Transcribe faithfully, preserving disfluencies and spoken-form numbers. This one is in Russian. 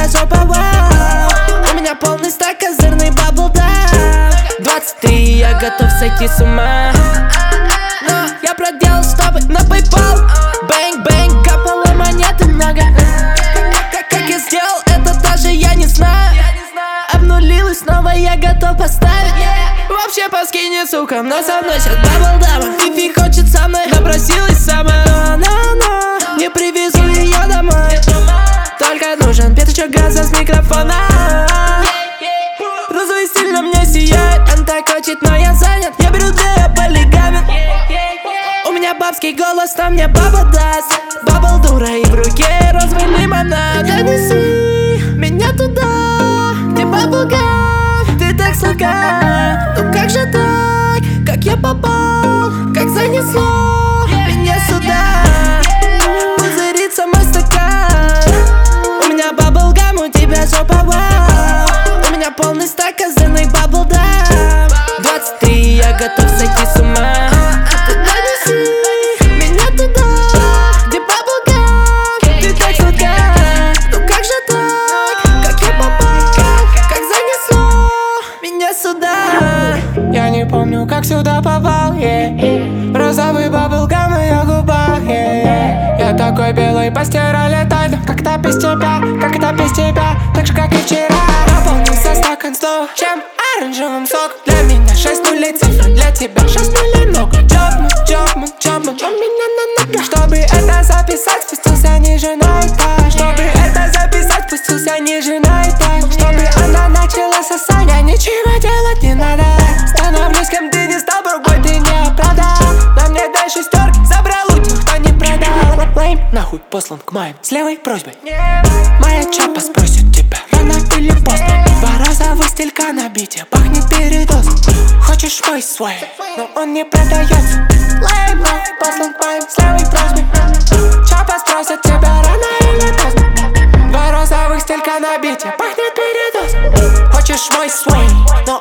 жопа, вау. У меня полный стак, козырный баблдам. Двадцать три, я готов сойти с ума. Но я проделал, чтобы на PayPal. Бэнг-бэнг, капало монеты много. Как, как я сделал это, даже я не знаю. Обнулилась, снова я готов поставить. Вообще по скине, сука, но со мной сейчас баблдам. Фифи хочет со мной, напросилась сама. Но, но, но, не привезу ее домой. Только нужен пятачок газа с микрофона. Розовый стиль на мне сияет. Он так хочет, но я занят. Я беру две, я полигамен. У меня бабский голос, но мне баба даст. Бабл дура и в руке розовый лимонад. Донеси меня туда, где баблгам. Ты так сладка, ну как же так? Как я попал, как занесло меня сюда. Пузырится мой стакан. У меня баблгам, у тебя жопа, вау. У меня полный стак, козырный баблдам. Двадцать три, я готов сойти с ума. Донеси меня туда, где баблгам. Ты так сладка, ну как же так? Как я попал, как занесло меня сюда. Я не помню, как сюда попал, yeah. Розовый баблгам на ее губах, yeah. Я такой белый, постирали тайну. Как-то без тебя, как-то без тебя, так же, как и вчера. Наполнился стакан снова, чем оранжевым сок. Для меня шесть нулей цифра, для тебя шесть нулей много. Джобман, Джобман, Джобман, у меня на ногах. Чтобы это записать, спустился ниже на этаж. Чтобы это записать, спустился ниже на этаж. Чтобы она начала сосать, я ничего делать не надо. Становлюсь, кем ты не стал, другой ты не оправдал. На мне дай шестерки, забрал у тех, кто не продал. Лейм, нахуй послан к моим с левой просьбой. Моя чапа спросит тебя, рано или поздно. Два розовых стилька на бите, пахнет передоз. Хочешь мой свой, но он не продается. Лейм, нахуй послан к моим с левой просьбой. Чапа спросит тебя, рано или поздно. Два розовых стилька на бите, пахнет передоз. Хочешь мой свой, но